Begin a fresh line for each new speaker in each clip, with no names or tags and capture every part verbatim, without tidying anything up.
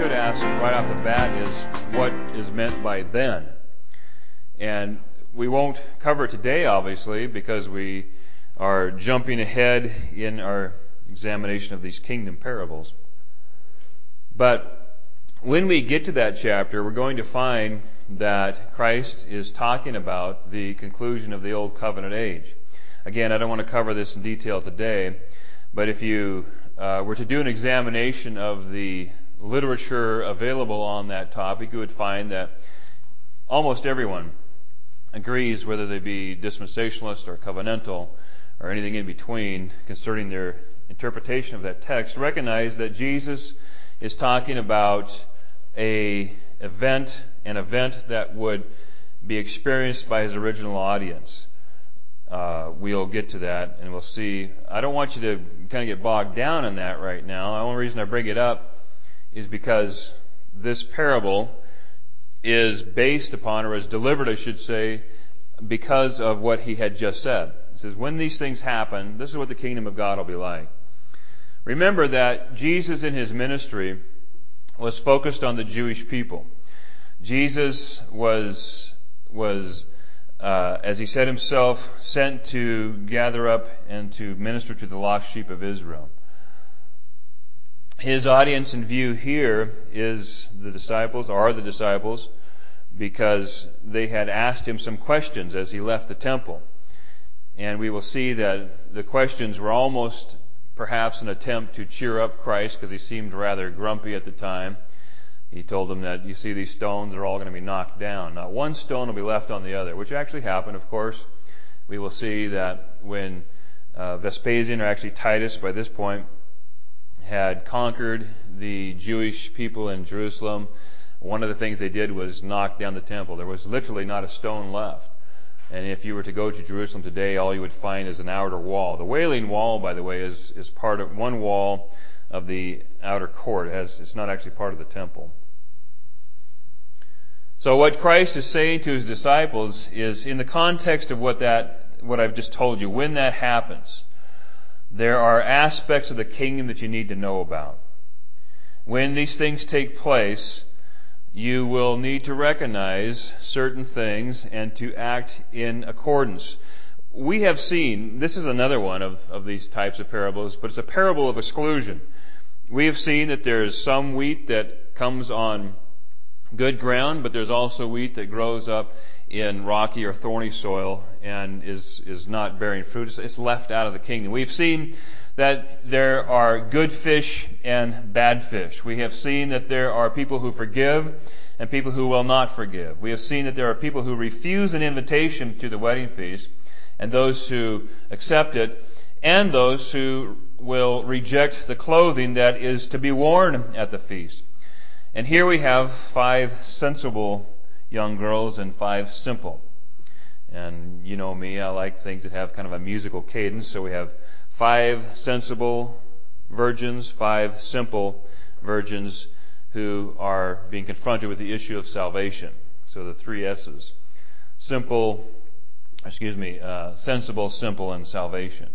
should ask right off the bat is, what is meant by then? And we won't cover it today, obviously, because we are jumping ahead in our examination of these kingdom parables. But when we get to that chapter, we're going to find that Christ is talking about the conclusion of the Old Covenant age. Again, I don't want to cover this in detail today, but if you uh, were to do an examination of the literature available on that topic, you would find that almost everyone agrees, whether they be dispensationalist or covenantal or anything in between, concerning their interpretation of that text, recognize that Jesus is talking about a event, an event that would be experienced by his original audience. Uh, we'll get to that and we'll see. I don't want you to kind of get bogged down in that right now. The only reason I bring it up is because this parable is based upon, or is delivered, I should say, because of what he had just said. He says, when these things happen, this is what the kingdom of God will be like. Remember that Jesus in his ministry was focused on the Jewish people. Jesus was, was, uh, as he said himself, sent to gather up and to minister to the lost sheep of Israel. His audience in view here is the disciples, are the disciples, because they had asked him some questions as he left the temple. And we will see that the questions were almost perhaps an attempt to cheer up Christ, because he seemed rather grumpy at the time. He told them that, you see these stones, they're all going to be knocked down. Not one stone will be left on the other, which actually happened, of course. We will see that when uh, Vespasian, or actually Titus by this point, had conquered the Jewish people in Jerusalem, one of the things they did was knock down the temple. There was literally not a stone left. And if you were to go to Jerusalem today, all you would find is an outer wall. The Wailing Wall, by the way, is, is part of one wall of the outer court. It has, it's not actually part of the temple. So what Christ is saying to his disciples is, in the context of what that, what I've just told you, when that happens, there are aspects of the kingdom that you need to know about. When these things take place, you will need to recognize certain things and to act in accordance. We have seen, this is another one of, of these types of parables, but it's a parable of exclusion. We have seen that there's some wheat that comes on good ground, but there's also wheat that grows up in rocky or thorny soil and is, is not bearing fruit. It's left out of the kingdom. We've seen that there are good fish and bad fish. We have seen that there are people who forgive and people who will not forgive. We have seen that there are people who refuse an invitation to the wedding feast and those who accept it, and those who will reject the clothing that is to be worn at the feast. And here we have five sensible young girls and five simple. And you know me, I like things that have kind of a musical cadence, so we have five sensible virgins, five simple virgins who are being confronted with the issue of salvation. So the three S's. Simple, excuse me, uh, sensible, simple, and salvation.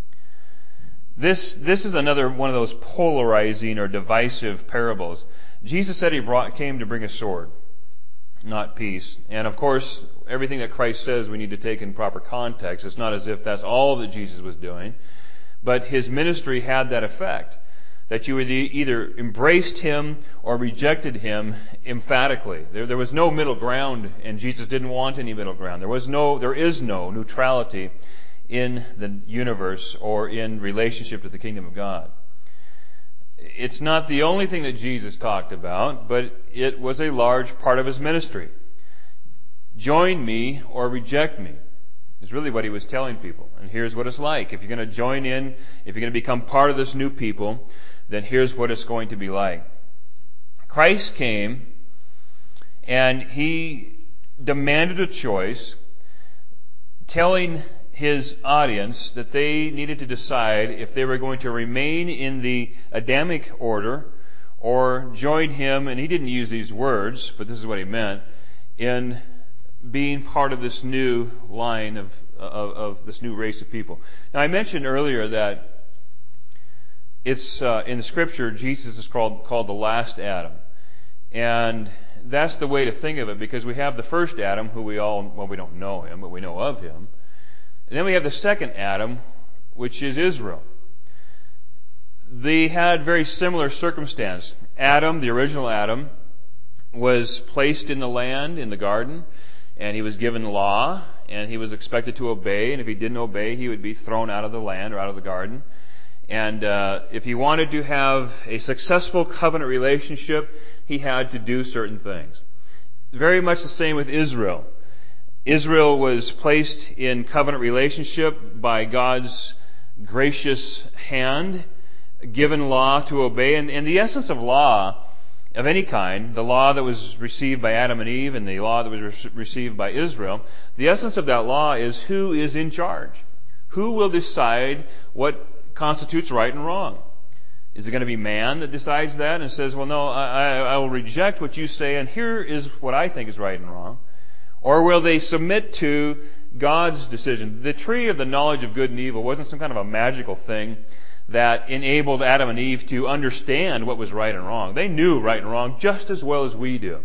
This, this is another one of those polarizing or divisive parables. Jesus said he brought, came to bring a sword, not peace. And of course, everything that Christ says we need to take in proper context. It's not as if that's all that Jesus was doing. But his ministry had that effect, that you either embraced him or rejected him emphatically. There, there was no middle ground, and Jesus didn't want any middle ground. There was no, there is no neutrality in the universe or in relationship to the kingdom of God. It's not the only thing that Jesus talked about, but it was a large part of his ministry. Join me or reject me is really what he was telling people. And here's what it's like. If you're going to join in, if you're going to become part of this new people, then here's what it's going to be like. Christ came and he demanded a choice, telling his audience that they needed to decide if they were going to remain in the Adamic order or join him, and he didn't use these words, but this is what he meant, in being part of this new line of, of, of this new race of people. Now, I mentioned earlier that it's uh, in the Scripture, Jesus is called called the last Adam. And that's the way to think of it, because we have the first Adam, who we all, well, we don't know him, but we know of him. And then we have the second Adam, which is Israel. They had very similar circumstance. Adam, the original Adam, was placed in the land, in the garden, and he was given law, and he was expected to obey, and if he didn't obey, he would be thrown out of the land or out of the garden. And uh, if he wanted to have a successful covenant relationship, he had to do certain things. Very much the same with Israel. Israel was placed in covenant relationship by God's gracious hand, given law to obey. And, and the essence of law of any kind, the law that was received by Adam and Eve and the law that was re- received by Israel, the essence of that law is who is in charge. Who will decide what constitutes right and wrong? Is it going to be man that decides that and says, well, no, I, I will reject what you say, and here is what I think is right and wrong? Or will they submit to God's decision? The tree of the knowledge of good and evil wasn't some kind of a magical thing that enabled Adam and Eve to understand what was right and wrong. They knew right and wrong just as well as we do.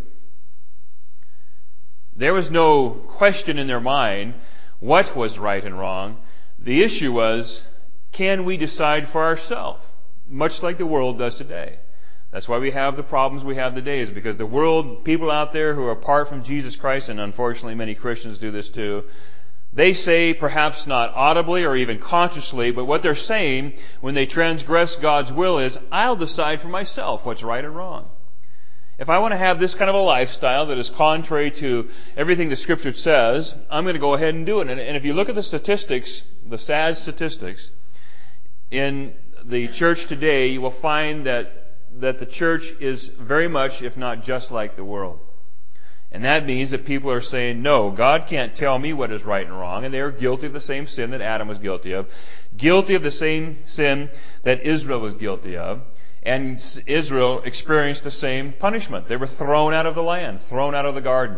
There was no question in their mind what was right and wrong. The issue was, can we decide for ourselves? Much like the world does today. That's why we have the problems we have today, is because the world, people out there who are apart from Jesus Christ, and unfortunately many Christians do this too, they say, perhaps not audibly or even consciously, but what they're saying when they transgress God's will is, I'll decide for myself what's right and wrong. If I want to have this kind of a lifestyle that is contrary to everything the Scripture says, I'm going to go ahead and do it. And, and if you look at the statistics, the sad statistics, in the church today, you will find that that the church is very much, if not just like the world. And that means that people are saying, no, God can't tell me what is right and wrong. And they are guilty of the same sin that Adam was guilty of. Guilty of the same sin that Israel was guilty of. And Israel experienced the same punishment. They were thrown out of the land, thrown out of the garden.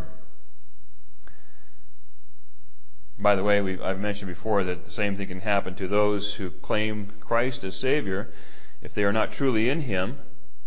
By the way, we, I've mentioned before that the same thing can happen to those who claim Christ as Savior. If they are not truly in Him,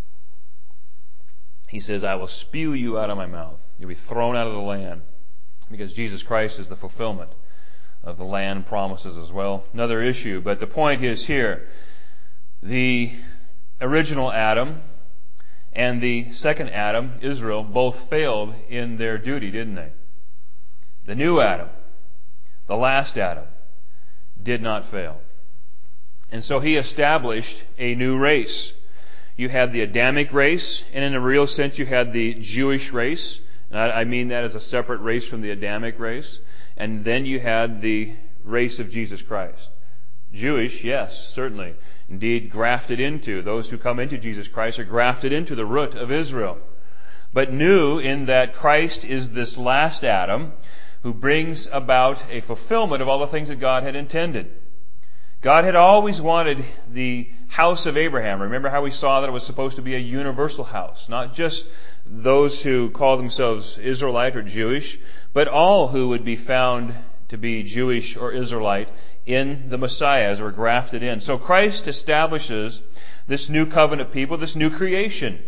He says, I will spew you out of my mouth. You'll be thrown out of the land, because Jesus Christ is the fulfillment of the land promises as well. Another issue, but the point is here, the original Adam and the second Adam, Israel, both failed in their duty, didn't they? The new Adam, the last Adam, did not fail. And so He established a new race. You had the Adamic race, and in a real sense you had the Jewish race. And I, I mean that as a separate race from the Adamic race. And then you had the race of Jesus Christ. Jewish, yes, certainly. Indeed, grafted into. Those who come into Jesus Christ are grafted into the root of Israel. But new in that Christ is this last Adam who brings about a fulfillment of all the things that God had intended. God had always wanted the house of Abraham. Remember how we saw that it was supposed to be a universal house, not just those who call themselves Israelite or Jewish, but all who would be found to be Jewish or Israelite in the Messiah as we're grafted in. So Christ establishes this new covenant people, this new creation,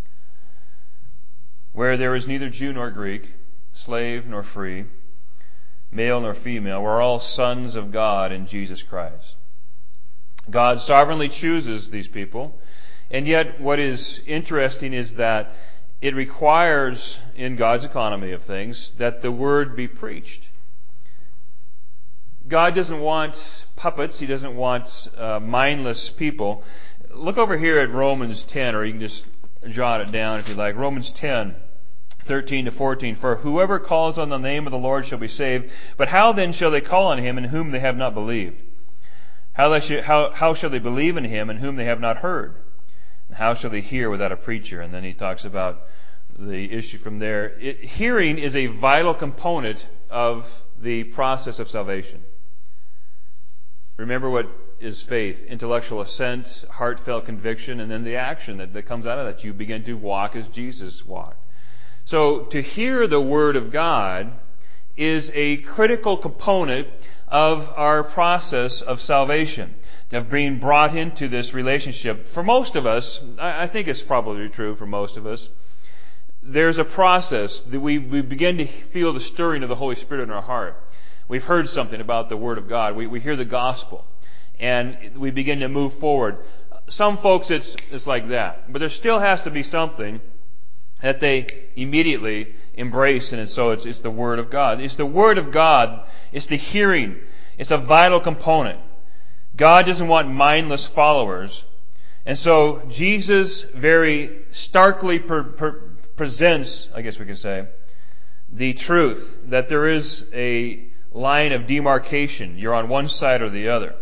where there is neither Jew nor Greek, slave nor free, male nor female. We're all sons of God in Jesus Christ. God sovereignly chooses these people, and yet what is interesting is that it requires, in God's economy of things, that the Word be preached. God doesn't want puppets. He doesn't want uh, mindless people. Look over here at Romans ten, or you can just jot it down if you like. Romans ten, thirteen to fourteen. For whoever calls on the name of the Lord shall be saved. But how then shall they call on Him in whom they have not believed? How, they should, how, how shall they believe in Him in whom they have not heard? And how shall they hear without a preacher? And then he talks about the issue from there. It, hearing is a vital component of the process of salvation. Remember what is faith? Intellectual assent, heartfelt conviction, and then the action that, that comes out of that. You begin to walk as Jesus walked. So to hear the Word of God is a critical component of our process of salvation, of being brought into this relationship. For most of us, I think it's probably true for most of us, there's a process that we, we begin to feel the stirring of the Holy Spirit in our heart. We've heard something about the Word of God. We, we hear the gospel, and we begin to move forward. Some folks, it's, it's like that. But there still has to be something that they immediately embrace, and so it's, it's the Word of God. It's the Word of God. It's the hearing. It's a vital component. God doesn't want mindless followers. And so Jesus very starkly per, per, presents, I guess we could say, the truth that there is a line of demarcation. You're on one side or the other.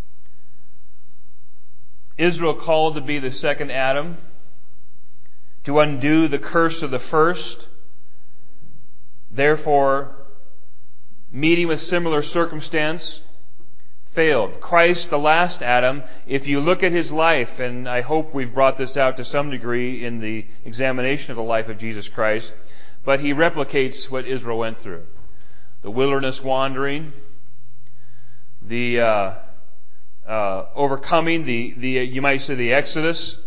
Israel called to be the second Adam, to undo the curse of the first. Therefore, meeting with similar circumstance, failed. Christ, the last Adam, if you look at his life, and I hope we've brought this out to some degree in the examination of the life of Jesus Christ, but he replicates what Israel went through. The wilderness wandering, the uh, uh, overcoming, the, the you might say the Exodus,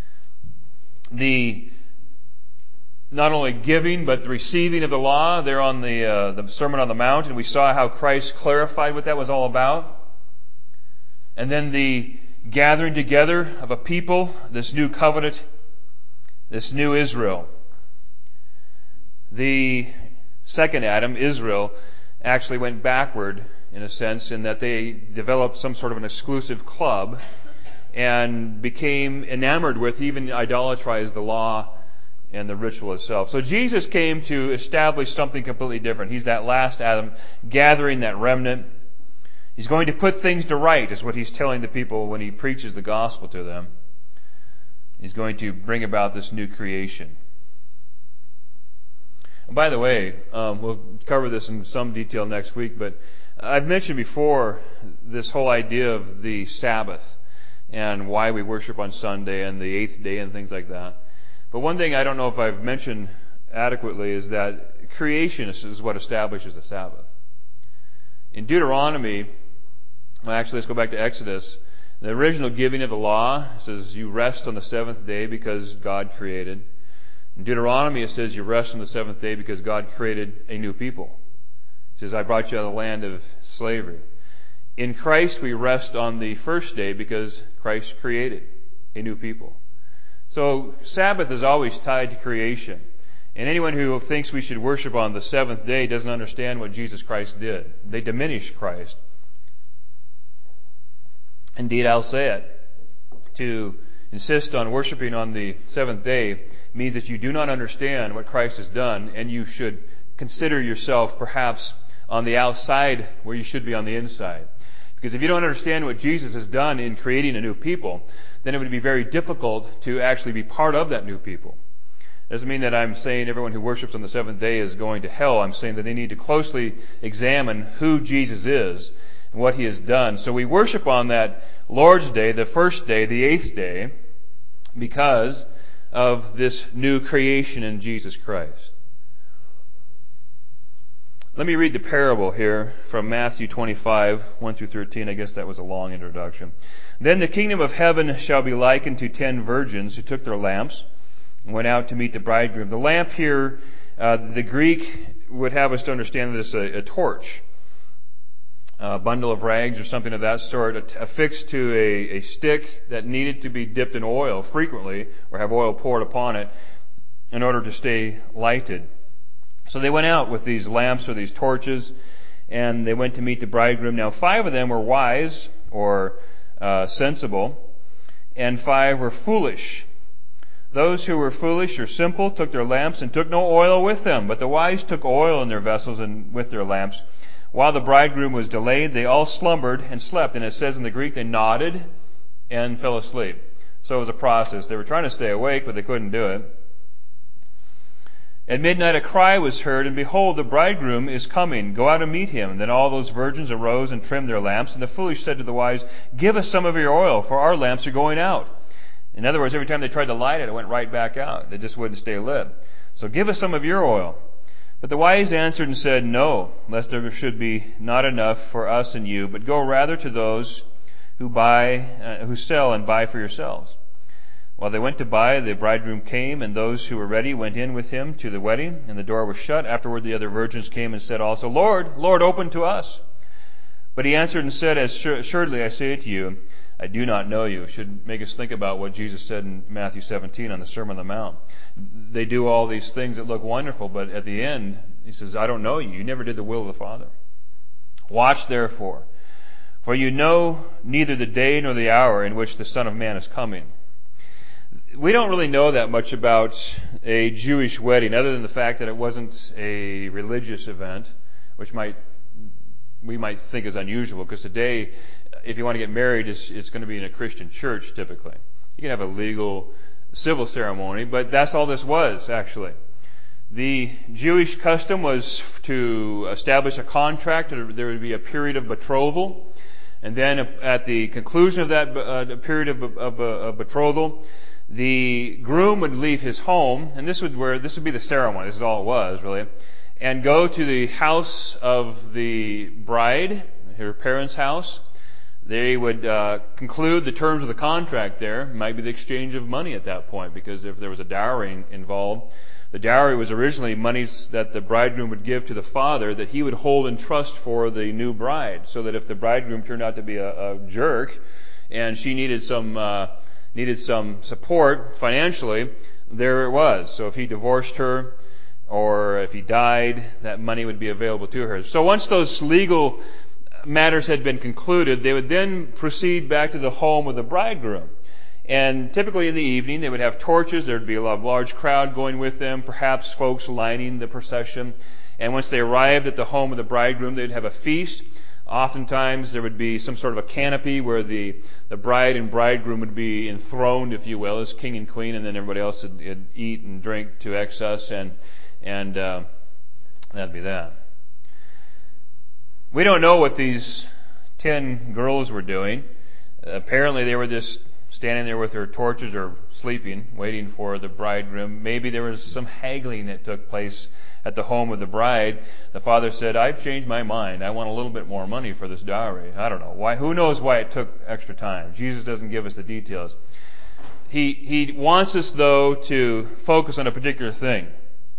the not only giving, but the receiving of the law. There on the uh, the Sermon on the Mount, and we saw how Christ clarified what that was all about. And then the gathering together of a people, this new covenant, this new Israel. The second Adam, Israel, actually went backward in a sense in that they developed some sort of an exclusive club and became enamored with, even idolatrized the law and the ritual itself. So Jesus came to establish something completely different. He's that last Adam, gathering that remnant. He's going to put things to right, is what he's telling the people when he preaches the gospel to them. He's going to bring about this new creation. And by the way, um, we'll cover this in some detail next week, but I've mentioned before this whole idea of the Sabbath and why we worship on Sunday and the eighth day and things like that. But one thing I don't know if I've mentioned adequately is that creation is what establishes the Sabbath. In Deuteronomy, well, actually, let's go back to Exodus. The original giving of the law says you rest on the seventh day because God created. In Deuteronomy, it says you rest on the seventh day because God created a new people. He says, I brought you out of the land of slavery. In Christ, we rest on the first day because Christ created a new people. So Sabbath is always tied to creation. And anyone who thinks we should worship on the seventh day doesn't understand what Jesus Christ did. They diminish Christ. Indeed, I'll say it. To insist on worshiping on the seventh day means that you do not understand what Christ has done, and you should consider yourself perhaps on the outside where you should be on the inside. Because if you don't understand what Jesus has done in creating a new people, then it would be very difficult to actually be part of that new people. It doesn't mean that I'm saying everyone who worships on the seventh day is going to hell. I'm saying that they need to closely examine who Jesus is and what he has done. So we worship on that Lord's Day, the first day, the eighth day, because of this new creation in Jesus Christ. Let me read the parable here from Matthew twenty-five, one through thirteen. I guess that was a long introduction. Then the kingdom of heaven shall be likened to ten virgins who took their lamps and went out to meet the bridegroom. The lamp here, uh, the Greek would have us to understand this a, a torch, a bundle of rags or something of that sort, affixed to a, a stick that needed to be dipped in oil frequently or have oil poured upon it in order to stay lighted. So they went out with these lamps or these torches, and they went to meet the bridegroom. Now five of them were wise or uh, sensible, and five were foolish. Those who were foolish or simple took their lamps and took no oil with them, but the wise took oil in their vessels and with their lamps. While the bridegroom was delayed, they all slumbered and slept. And it says in the Greek, they nodded and fell asleep. So it was a process. They were trying to stay awake, but they couldn't do it. At midnight a cry was heard, and behold, the bridegroom is coming. Go out and meet him. And then all those virgins arose and trimmed their lamps. And the foolish said to the wise, give us some of your oil, for our lamps are going out. In other words, every time they tried to light it, it went right back out. They just wouldn't stay lit. So give us some of your oil. But the wise answered and said, no, lest there should be not enough for us and you, but go rather to those who buy, uh, who sell and buy for yourselves. While they went to buy, the bridegroom came, and those who were ready went in with him to the wedding, and the door was shut. Afterward the other virgins came and said also, Lord, Lord, open to us. But he answered and said, As assuredly I say to you, I do not know you. Should make us think about what Jesus said in Matthew seventeen on the Sermon on the Mount. They do all these things that look wonderful, but at the end, he says, I don't know you. You never did the will of the Father. Watch therefore, for you know neither the day nor the hour in which the Son of Man is coming. We don't really know that much about a Jewish wedding, other than the fact that it wasn't a religious event, which might we might think is unusual, because today, if you want to get married, it's, it's going to be in a Christian church typically. You can have a legal civil ceremony, but that's all this was, actually. The Jewish custom was to establish a contract. There would be a period of betrothal, and then at the conclusion of that uh, period of, of, of betrothal, the groom would leave his home, and this would where this would be the ceremony. This is all it was, really, and go to the house of the bride, her parents' house. They would uh, conclude the terms of the contract there. It might be the exchange of money at that point, because if there was a dowry involved, the dowry was originally monies that the bridegroom would give to the father that he would hold in trust for the new bride, so that if the bridegroom turned out to be a, a jerk and she needed some uh, needed some support financially, there it was. So if he divorced her or if he died, that money would be available to her. So once those legal matters had been concluded, they would then proceed back to the home of the bridegroom. And typically in the evening, they would have torches. There would be a large crowd going with them, perhaps folks lining the procession. And once they arrived at the home of the bridegroom, they would have a feast. Oftentimes there would be some sort of a canopy where the, the bride and bridegroom would be enthroned, if you will, as king and queen, and then everybody else would, would eat and drink to excess, and, and uh, that'd be that. We don't know what these ten girls were doing. Uh, apparently they were just standing there with their torches or sleeping, waiting for the bridegroom. Maybe there was some haggling that took place at the home of the bride. The father said, I've changed my mind. I want a little bit more money for this dowry. I don't know. Why? Who knows why it took extra time? Jesus doesn't give us the details. He, he wants us, though, to focus on a particular thing.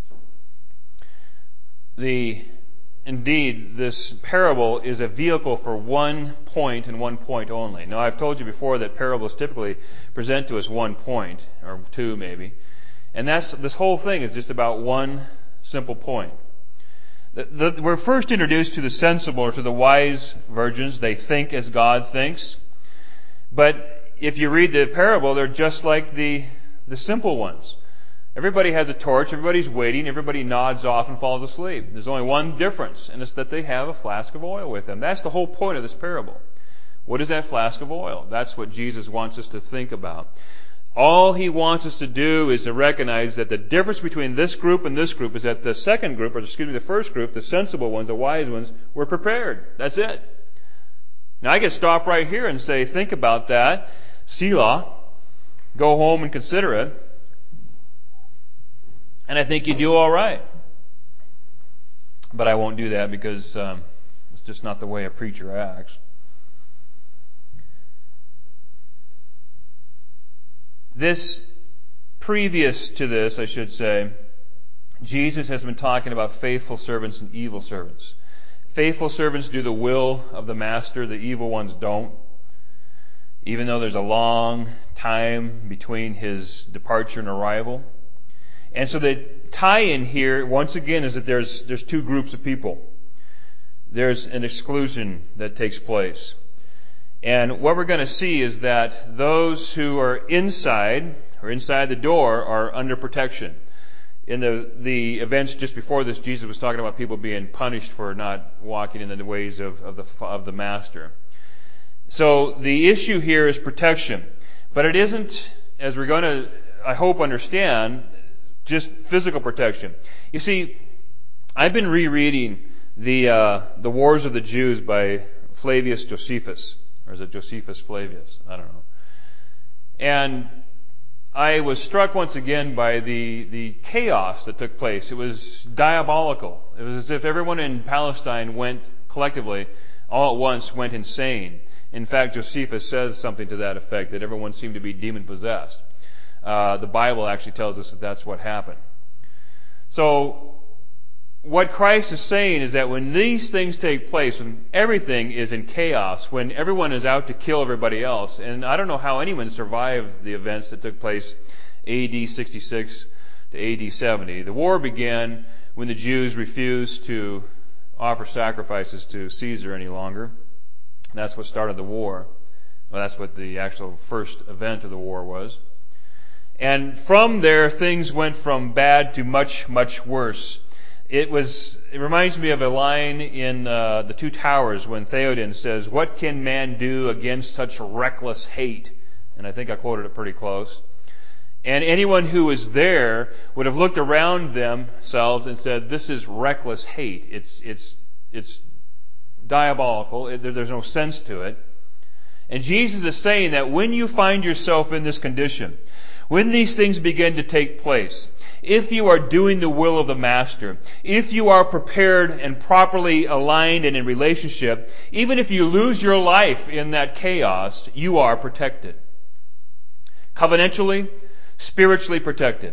The Indeed, this parable is a vehicle for one point and one point only. Now, I've told you before that parables typically present to us one point, or two maybe. And that's this whole thing is just about one simple point. The, the, we're first introduced to the sensible, or to the wise virgins. They think as God thinks. But if you read the parable, they're just like the, the simple ones. Everybody has a torch, everybody's waiting, everybody nods off and falls asleep. There's only one difference, and it's that they have a flask of oil with them. That's the whole point of this parable. What is that flask of oil? That's what Jesus wants us to think about. All he wants us to do is to recognize that the difference between this group and this group is that the second group, or excuse me, the first group, the sensible ones, the wise ones, were prepared. That's it. Now I could stop right here and say, think about that. Selah. Go home and consider it. And I think you do all right. But I won't do that because um, it's just not the way a preacher acts. This, previous to this, I should say, Jesus has been talking about faithful servants and evil servants. Faithful servants do the will of the master. The evil ones don't. Even though there's a long time between his departure and arrival. And so the tie-in here, once again, is that there's there's two groups of people. There's an exclusion that takes place. And what we're going to see is that those who are inside, or inside the door, are under protection. In the, the events just before this, Jesus was talking about people being punished for not walking in the ways of, of the of the master. So the issue here is protection. But it isn't, as we're going to, I hope, understand, just physical protection. You see, I've been rereading the uh, the Wars of the Jews by Flavius Josephus, or is it Josephus Flavius? I don't know. And I was struck once again by the the chaos that took place. It was diabolical. It was as if everyone in Palestine went collectively, all at once, went insane. In fact, Josephus says something to that effect, that everyone seemed to be demon-possessed. Uh, the Bible actually tells us that that's what happened. So, what Christ is saying is that when these things take place, when everything is in chaos, when everyone is out to kill everybody else, and I don't know how anyone survived the events that took place A D sixty-six to A D seventy. The war began when the Jews refused to offer sacrifices to Caesar any longer. That's what started the war. Well, that's what the actual first event of the war was. And from there, things went from bad to much, much worse. It was, it reminds me of a line in uh, The Two Towers when Theoden says, "What can man do against such reckless hate?" And I think I quoted it pretty close. And anyone who was there would have looked around themselves and said, "This is reckless hate. It's, it's, it's diabolical. It, there, there's no sense to it." And Jesus is saying that when you find yourself in this condition, when these things begin to take place, if you are doing the will of the Master, if you are prepared and properly aligned and in relationship, even if you lose your life in that chaos, you are protected. Covenantally, spiritually protected.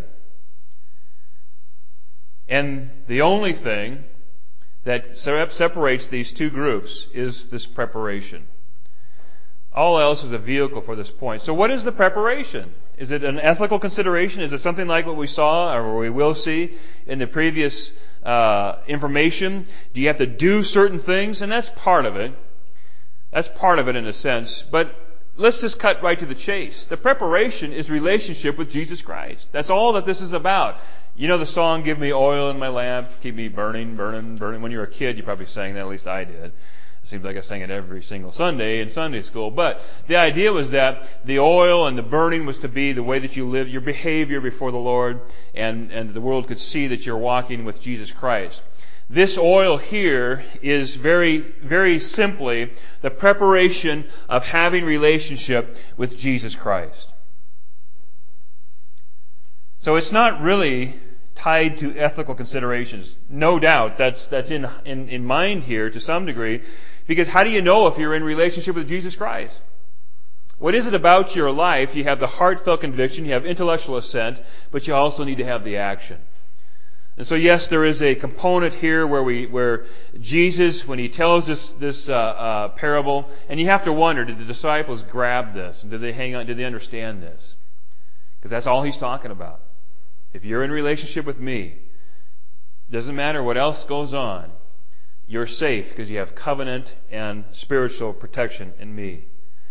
And the only thing that separates these two groups is this preparation. All else is a vehicle for this point. So what is the preparation? Is it an ethical consideration? Is it something like what we saw or we will see in the previous uh, information? Do you have to do certain things? And that's part of it. That's part of it in a sense. But let's just cut right to the chase. The preparation is relationship with Jesus Christ. That's all that this is about. You know the song, "Give me oil in my lamp, keep me burning, burning, burning." When you were a kid, you probably sang that. At least I did. It seems like I sang it every single Sunday in Sunday school. But the idea was that the oil and the burning was to be the way that you live, your behavior before the Lord, and, and the world could see that you're walking with Jesus Christ. This oil here is very, very simply the preparation of having relationship with Jesus Christ. So it's not really tied to ethical considerations. No doubt that's that's in, in, in mind here to some degree, because how do you know if you're in relationship with Jesus Christ? What is it about your life? You have the heartfelt conviction, you have intellectual assent, but you also need to have the action. And so yes, there is a component here where we where Jesus, when he tells this this uh, uh, parable, and you have to wonder, did the disciples grab this, and did they hang on? Did they understand this? Because that's all he's talking about. If you're in relationship with me, doesn't matter what else goes on, you're safe because you have covenant and spiritual protection in me.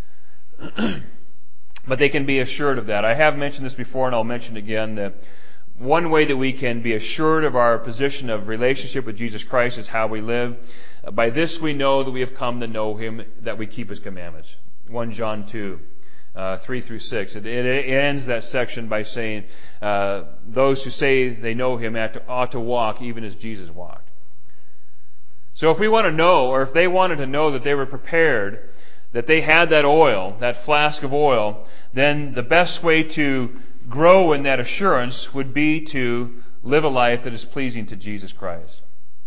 But they can be assured of that. I have mentioned this before and I'll mention it again, that one way that we can be assured of our position of relationship with Jesus Christ is how we live. By this we know that we have come to know Him, that we keep His commandments. First John two. Uh, three through six. It, it ends that section by saying, uh, those who say they know Him ought to, ought to walk even as Jesus walked. So if we want to know, or if they wanted to know that they were prepared, that they had that oil, that flask of oil, then the best way to grow in that assurance would be to live a life that is pleasing to Jesus Christ.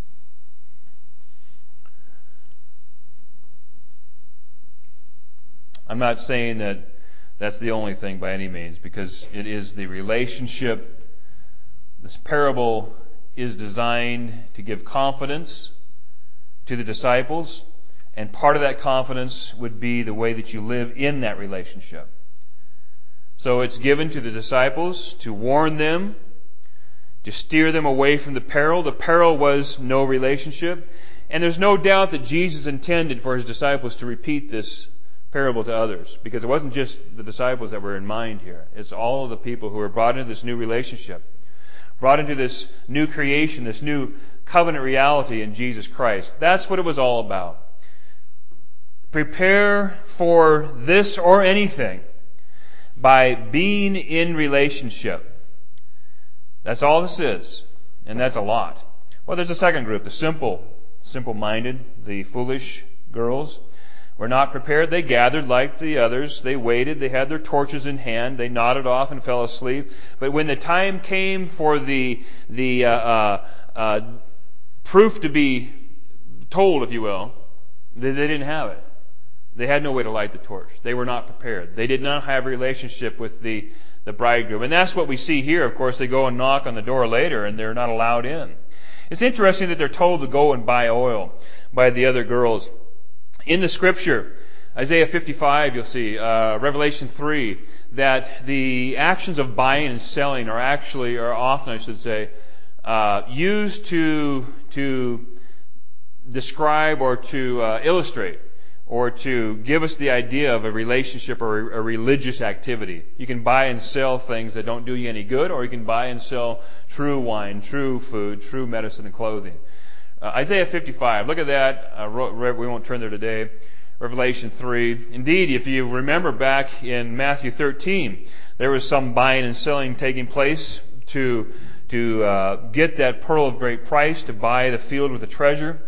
I'm not saying that that's the only thing by any means, because it is the relationship. This parable is designed to give confidence to the disciples, and part of that confidence would be the way that you live in that relationship. So it's given to the disciples to warn them, to steer them away from the peril. The peril was no relationship, and there's no doubt that Jesus intended for His disciples to repeat this parable to others, because it wasn't just the disciples that were in mind here. It's all of the people who were brought into this new relationship, brought into this new creation, this new covenant reality in Jesus Christ. That's what it was all about. Prepare for this or anything by being in relationship. That's all this is, and that's a lot. Well, there's a second group, the simple, simple-minded, the foolish girls. Were not prepared. They gathered like the others. They waited. They had their torches in hand. They nodded off and fell asleep. But when the time came for the the uh, uh, uh, proof to be told, if you will, they, they didn't have it. They had no way to light the torch. They were not prepared. They did not have a relationship with the, the bridegroom. And that's what we see here. Of course, they go and knock on the door later, and they're not allowed in. It's interesting that they're told to go and buy oil by the other girls. In the Scripture, Isaiah fifty-five, you'll see, uh, Revelation three, that the actions of buying and selling are actually, or often I should say, uh, used to, to describe or to uh, illustrate or to give us the idea of a relationship or a religious activity. You can buy and sell things that don't do you any good, or you can buy and sell true wine, true food, true medicine and clothing. Uh, Isaiah fifty-five, look at that. Uh, we won't turn there today. Revelation three. Indeed, if you remember back in Matthew thirteen, there was some buying and selling taking place to, to uh, get that pearl of great price, to buy the field with the treasure.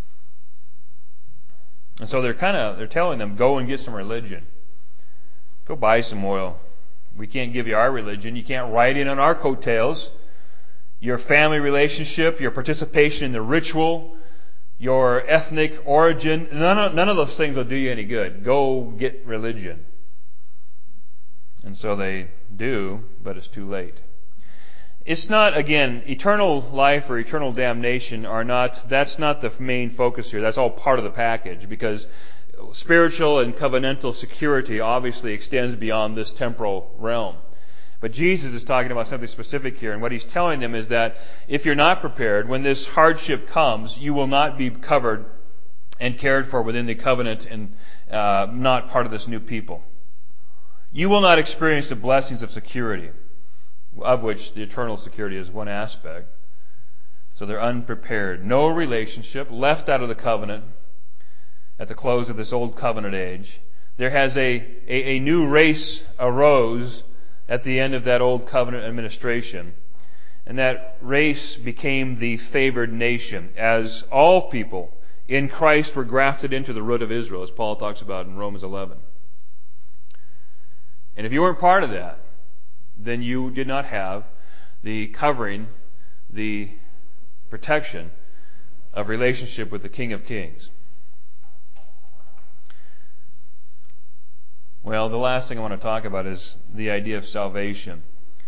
And so they're kind of, they're telling them, go and get some religion. Go buy some oil. We can't give you our religion. You can't ride in on our coattails. Your family relationship, your participation in the ritual, your ethnic origin, none of, none of those things will do you any good. Go get religion. And so they do, but it's too late. It's not, again, eternal life or eternal damnation are not, that's not the main focus here. That's all part of the package, because spiritual and covenantal security obviously extends beyond this temporal realm. But Jesus is talking about something specific here, and what He's telling them is that if you're not prepared, when this hardship comes, you will not be covered and cared for within the covenant and uh, not part of this new people. You will not experience the blessings of security, of which the eternal security is one aspect. So they're unprepared. No relationship, left out of the covenant at the close of this old covenant age. There has a, a, a new race arose at the end of that old covenant administration. And that race became the favored nation, as all people in Christ were grafted into the root of Israel, as Paul talks about in Romans eleven. And if you weren't part of that, then you did not have the covering, the protection of relationship with the King of Kings. Well, the last thing I want to talk about is the idea of salvation.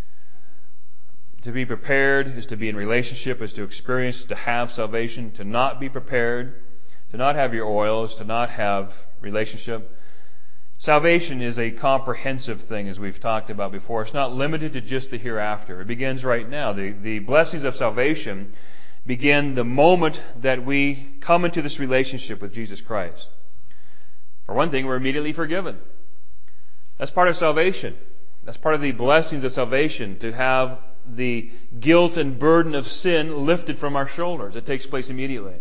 To be prepared is to be in relationship, is to experience, to have salvation. To not be prepared, to not have your oil, is to not have relationship. Salvation is a comprehensive thing, as we've talked about before. It's not limited to just the hereafter. It begins right now. The, the blessings of salvation begin the moment that we come into this relationship with Jesus Christ. For one thing, we're immediately forgiven. That's part of salvation. That's part of the blessings of salvation, to have the guilt and burden of sin lifted from our shoulders. It takes place immediately.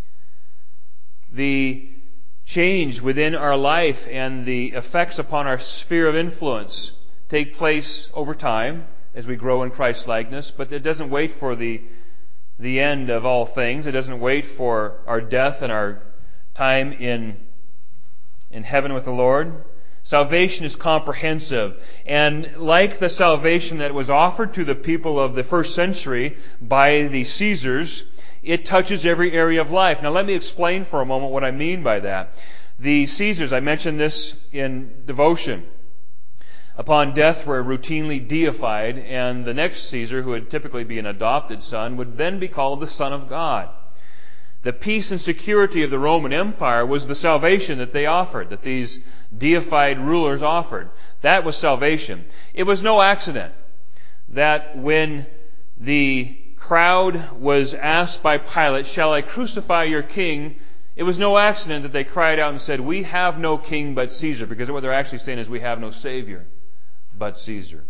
The change within our life and the effects upon our sphere of influence take place over time as we grow in Christ's likeness, but it doesn't wait for the, the end of all things. It doesn't wait for our death and our time in, in heaven with the Lord. Salvation is comprehensive. And like the salvation that was offered to the people of the first century by the Caesars, it touches every area of life. Now let me explain for a moment what I mean by that. The Caesars, I mentioned this in devotion, upon death were routinely deified, and the next Caesar, who would typically be an adopted son, would then be called the Son of God. The peace and security of the Roman Empire was the salvation that they offered, that these deified rulers offered. That was salvation. It was no accident that when the crowd was asked by Pilate, "Shall I crucify your king?" It was no accident that they cried out and said, "We have no king but Caesar," because what they're actually saying is, "We have no Savior but Caesar."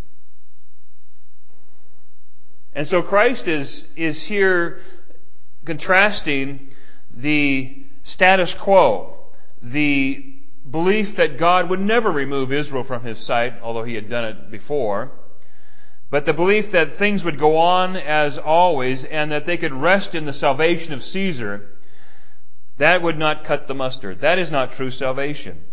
And so Christ is, is here contrasting the status quo, the belief that God would never remove Israel from His sight, although He had done it before, but the belief that things would go on as always and that they could rest in the salvation of Caesar. That would not cut the mustard. That is not true salvation.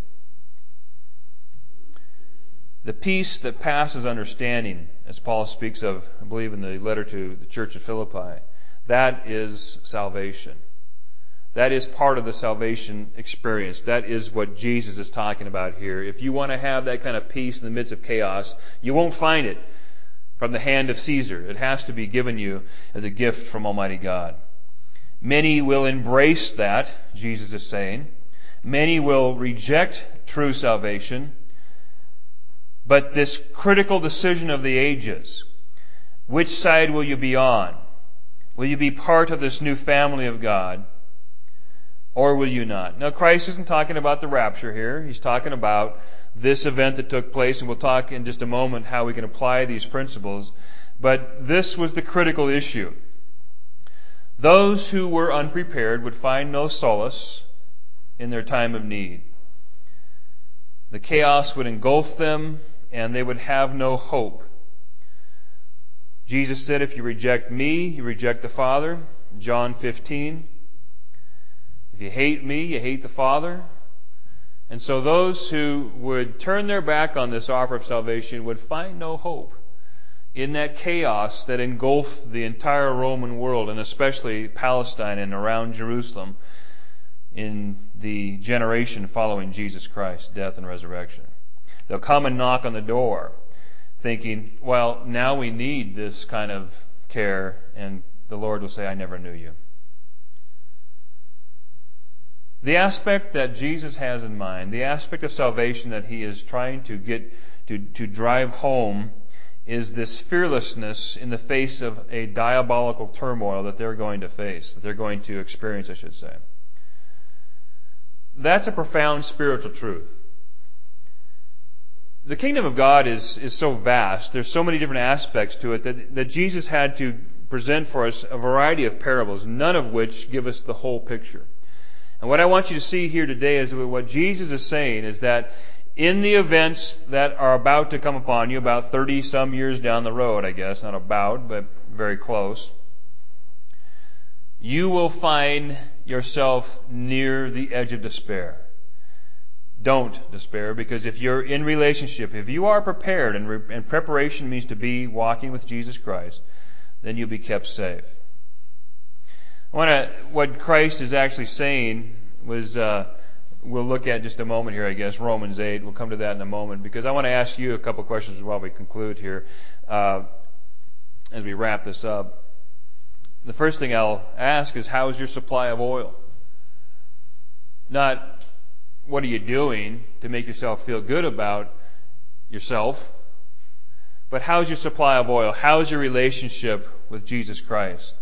The peace that passes understanding, as Paul speaks of, I believe in the letter to the church at Philippi, that is salvation. That is part of the salvation experience. That is what Jesus is talking about here. If you want to have that kind of peace in the midst of chaos, you won't find it from the hand of Caesar. It has to be given you as a gift from Almighty God. Many will embrace that, Jesus is saying. Many will reject true salvation. But this critical decision of the ages, which side will you be on? Will you be part of this new family of God? Or will you not? Now, Christ isn't talking about the rapture here. He's talking about this event that took place, and we'll talk in just a moment how we can apply these principles. But this was the critical issue. Those who were unprepared would find no solace in their time of need. The chaos would engulf them, and they would have no hope. Jesus said, if you reject me, you reject the Father. John fifteen. If you hate me, you hate the Father. And so those who would turn their back on this offer of salvation would find no hope in that chaos that engulfed the entire Roman world, and especially Palestine and around Jerusalem in the generation following Jesus Christ's death and resurrection. They'll come and knock on the door thinking, well, now we need this kind of care, and the Lord will say, I never knew you. The aspect that Jesus has in mind, the aspect of salvation that he is trying to get to, to drive home, is this fearlessness in the face of a diabolical turmoil that they're going to face, that they're going to experience, I should say. That's a profound spiritual truth. The kingdom of God is, is so vast, there's so many different aspects to it that, that Jesus had to present for us a variety of parables, none of which give us the whole picture. And what I want you to see here today is what Jesus is saying is that in the events that are about to come upon you, about thirty some years down the road, I guess, not about, but very close, you will find yourself near the edge of despair. Don't despair, because if you're in relationship, if you are prepared, and, re- and preparation means to be walking with Jesus Christ, then you'll be kept safe. I want to, what Christ is actually saying was, uh, we'll look at just a moment here, I guess, Romans eight. We'll come to that in a moment, because I want to ask you a couple questions while we conclude here, uh, as we wrap this up. The first thing I'll ask is, how is your supply of oil? Not, what are you doing to make yourself feel good about yourself? But how's your supply of oil? How's your relationship with Jesus Christ?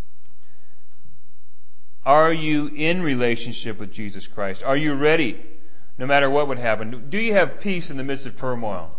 Are you in relationship with Jesus Christ? Are you ready, no matter what would happen? Do you have peace in the midst of turmoil?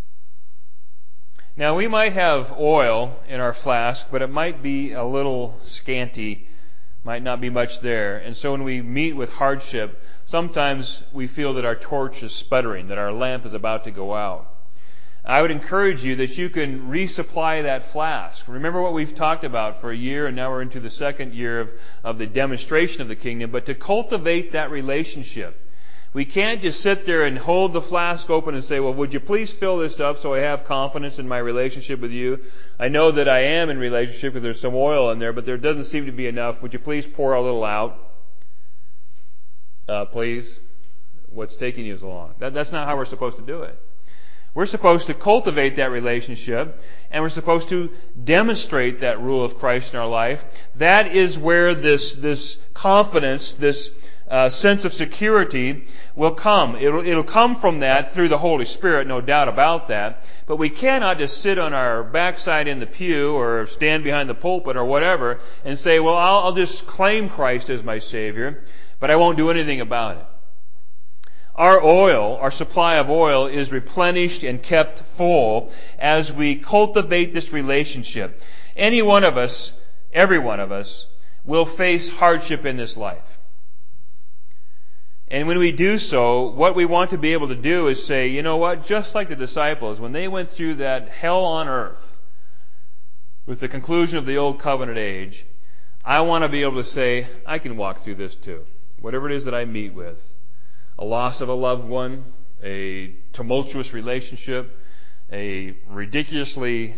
Now, we might have oil in our flask, but it might be a little scanty, might not be much there. And so when we meet with hardship, sometimes we feel that our torch is sputtering, that our lamp is about to go out. I would encourage you that you can resupply that flask. Remember what we've talked about for a year, and now we're into the second year of, of the demonstration of the kingdom, but to cultivate that relationship. We can't just sit there and hold the flask open and say, well, would you please fill this up so I have confidence in my relationship with you? I know that I am in relationship because there's some oil in there, but there doesn't seem to be enough. Would you please pour a little out? Uh, please? What's taking you so long? That, that's not how we're supposed to do it. We're supposed to cultivate that relationship, and we're supposed to demonstrate that rule of Christ in our life. That is where this, this confidence, this uh, sense of security will come. It'll, it'll come from that through the Holy Spirit, no doubt about that. But we cannot just sit on our backside in the pew or stand behind the pulpit or whatever and say, well, I'll, I'll just claim Christ as my Savior, but I won't do anything about it. Our oil, our supply of oil, is replenished and kept full as we cultivate this relationship. Any one of us, every one of us, will face hardship in this life. And when we do so, what we want to be able to do is say, you know what, just like the disciples, when they went through that hell on earth with the conclusion of the old covenant age, I want to be able to say, I can walk through this too. Whatever it is that I meet with. A loss of a loved one, a tumultuous relationship, a ridiculously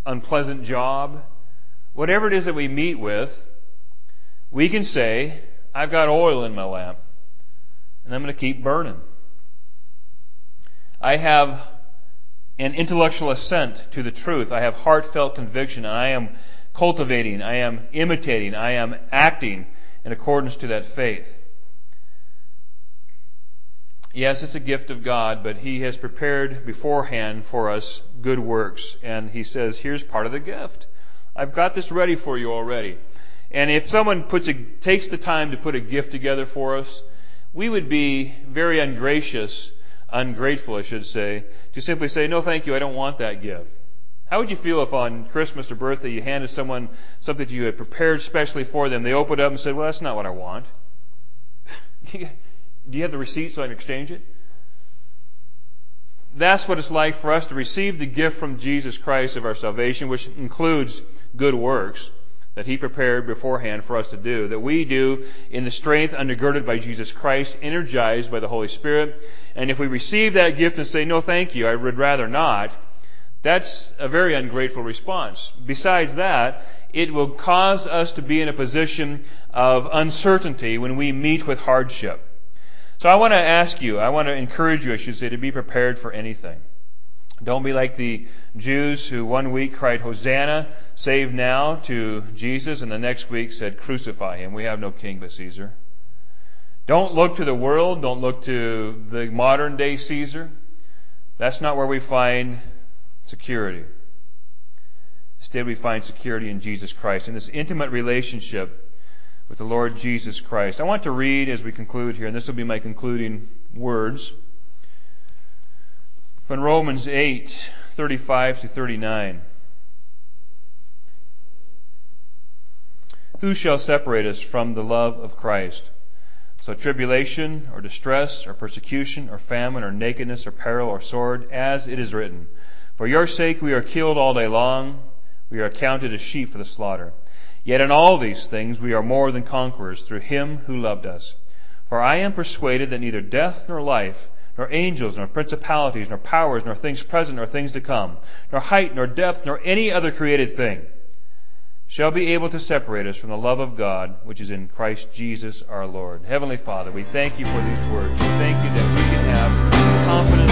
unpleasant job, whatever it is that we meet with, we can say, I've got oil in my lamp, and I'm going to keep burning. I have an intellectual assent to the truth. I have heartfelt conviction, and I am cultivating, I am imitating, I am acting in accordance to that faith. Yes, it's a gift of God, but He has prepared beforehand for us good works. And He says, here's part of the gift. I've got this ready for you already. And if someone puts a, takes the time to put a gift together for us, we would be very ungracious, ungrateful, I should say, to simply say, no, thank you, I don't want that gift. How would you feel if on Christmas or birthday you handed someone something that you had prepared specially for them? They opened it up and said, well, that's not what I want. Do you have the receipt so I can exchange it? That's what it's like for us to receive the gift from Jesus Christ of our salvation, which includes good works that He prepared beforehand for us to do, that we do in the strength undergirded by Jesus Christ, energized by the Holy Spirit. And if we receive that gift and say, no, thank you, I would rather not, that's a very ungrateful response. Besides that, it will cause us to be in a position of uncertainty when we meet with hardship. So I want to ask you, I want to encourage you, I should say, to be prepared for anything. Don't be like the Jews who one week cried, Hosanna, save now, to Jesus, and the next week said, crucify Him. We have no king but Caesar. Don't look to the world. Don't look to the modern day Caesar. That's not where we find security. Instead, we find security in Jesus Christ, in this intimate relationship with the Lord Jesus Christ. I want to read as we conclude here, and this will be my concluding words, from Romans eight, thirty-five to thirty-nine. Who shall separate us from the love of Christ? So tribulation, or distress, or persecution, or famine, or nakedness, or peril, or sword, as it is written, for your sake we are killed all day long, we are accounted as sheep for the slaughter. Yet in all these things we are more than conquerors through Him who loved us. For I am persuaded that neither death nor life, nor angels, nor principalities, nor powers, nor things present, nor things to come, nor height, nor depth, nor any other created thing shall be able to separate us from the love of God, which is in Christ Jesus our Lord. Heavenly Father, we thank You for these words. We thank You that we can have confidence